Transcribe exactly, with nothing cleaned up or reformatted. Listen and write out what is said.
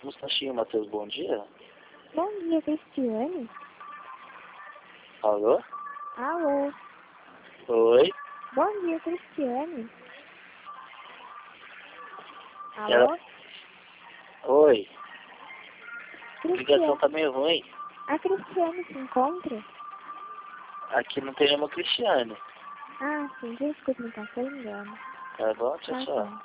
Mustachinho, Matheus, bom dia. Bom dia, Cristiane. Alô? Alô. Oi? Bom dia, Cristiane. Alô? Ela... Oi? A ligação Cristiane. tá meio ruim. A Cristiane se encontra? Aqui não tem nenhuma Cristiane. Ah, sim, desculpa, então, foi engano. Tá bom? Tchau, Tá tchau. bom.